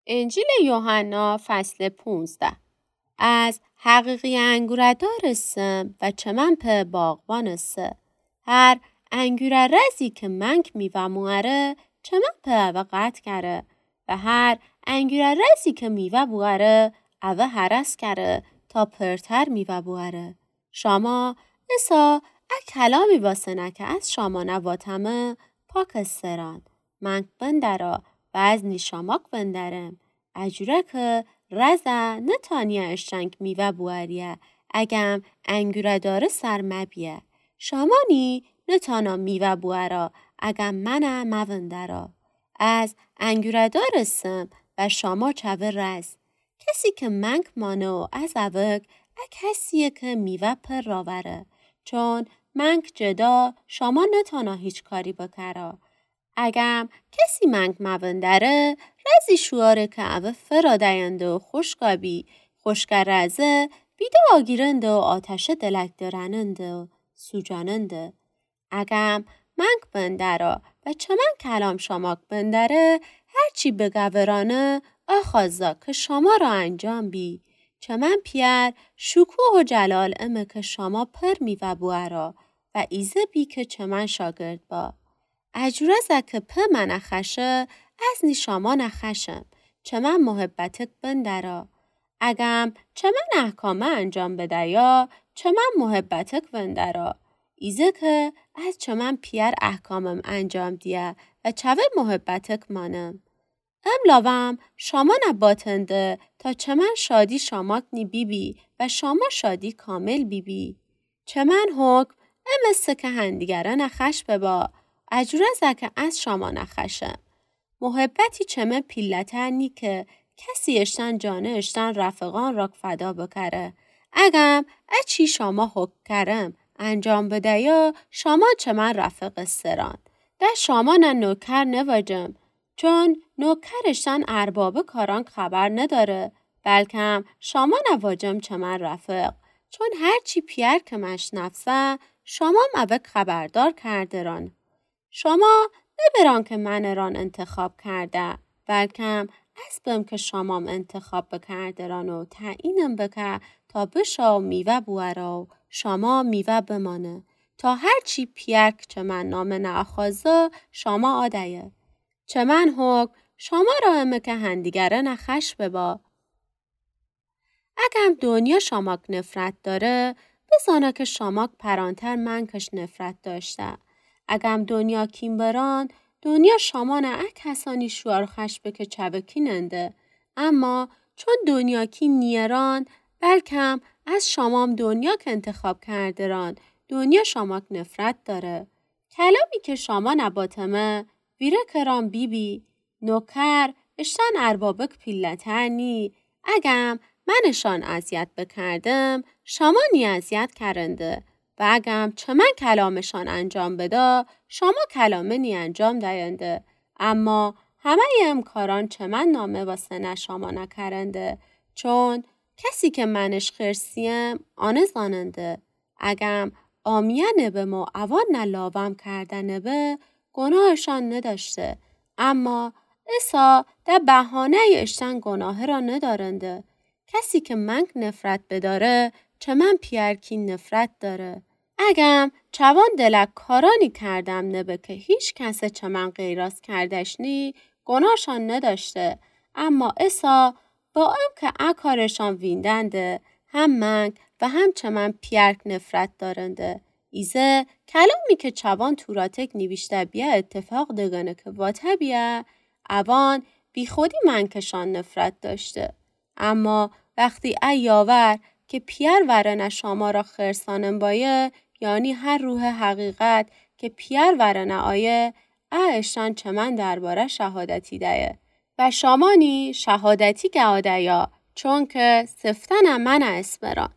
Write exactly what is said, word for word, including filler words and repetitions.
انجیل یوحنا فصل پونزده. از حقیقی انگوردار سم و چمن په باغبان سه. هر انگور رزی که منک میوه مواره چمن په اوه قطع کره و هر انگور رزی که میوه بواره اوه هرس کره تا پرتر میوه بواره. شما اسا ا کلامی واسه نکه از شما نواتمه پاک سران منک بندرا و از نیشاماک بندرم اجوره که رزه نتانیه اشتنگ میوه بواریه اگم انگوره داره سر مبیه. شما نی نتانا میوه بوارا اگم منه موندرا. از انگوره داره سم و شما چوه رز. کسی که منک مانو از اوک ا کسیه که میوه پر راوره. چون منک جدا شما نتانا هیچ کاری بکره. اگم کسی منک موندره رزی شواره که اوه فرادینده و خوشگابی خوشگر رزه بیده آگیرنده و آتش دلک درننده و سوجاننده. اگم منک بندره و چمن کلام شماک بندره هرچی بگورانه آخازا که شما را انجام بی. چمن پیر شکوه و جلال امه که شما پر میوه بوارا و ایزه بی که چمن شاگرد با. اجوره زکه په من اخشه از نی شما نخشم چمن محبتک بندرا. اگم چمن احکامه انجام بده یا چمن محبتک بندرا. ایزه که از چمن پیر احکامم انجام دیه و چوه محبتک مانم. ام لاوم شما نباتنده تا چمن شادی شماک نی بی بی و شما شادی کامل بی بی. چمن حکم امسته که هندیگره نخش ببا. اجوره زکه از شما نخشم. محبتی چمه پیلتر نی که کسی اشتن جانه اشتن رفقان راک فدا بکره. اگم اچی شما حک کرم انجام بده یا شما چمن رفق سران. ده شما نه نوکر نواجم. چون نوکر اشتن ارباب کاران خبر نداره. بلکم شما نواجم چمن رفق. چون هرچی پیر که مش نفسه شما موک خبردار کرده ران. شما نبران که من ران انتخاب کرده بلکم اسبم که شمام انتخاب بکرده ران و تعیینم بکه تا بشا میوه بوارا و شما میوه بمانه تا هرچی پیرک چه من نام ناخازه شما آدیه. چه من حکم شما را همه که هندیگره نخش ببا. اگم دنیا شماک نفرت داره بزانه که شماک پرانتر منکش نفرت داشته. اگم دنیا کیم بران دنیا شما نه ا کسانی شوار خش بکه چوکی ننده. اما چون دنیا کی نیران بلکم از شمام دنیا که انتخاب کرده ران دنیا شماک نفرت داره. کلامی که شما نباتمه ویره کران بی بی نوکر اشتن اربابک پیلتر نی. اگم منشان اذیت بکردم شما نی اذیت کرنده. و اگم چمن کلامشان انجام بده شما کلامه نی انجام داینده. اما همه امکاران چمن نامه واسه نه شما نکرنده. چون کسی که منش خرسیم آنه زاننده. اگم آمیه نبه ما اوان نلاوم کرده نبه گناهشان نداشته. اما اسا ده بهانه اشتن گناه را ندارنده. کسی که منک نفرت بداره چمن پیرکی نفرت داره. اگم چوان دلک کارانی کردم نبه که هیچ کس چمن غیراز کردش نی گناهشان نداشته. اما اسا با ام که اکارشان ویندنده هم منک و هم چمن پیرک نفرت دارنده. ایزه کلامی که چوان توراتک نویشته بیا اتفاق دگانه که واته بیا اوان بی خودی منکشان نفرت داشته. اما وقتی ای یاور که پیر ورنه شما را خرسانم بایه یعنی هر روح حقیقت که پیر ورنه آیه اشتان چمن درباره شهادتی دهه و شمانی شهادتی گاده یا چون که سفتن من اسمران.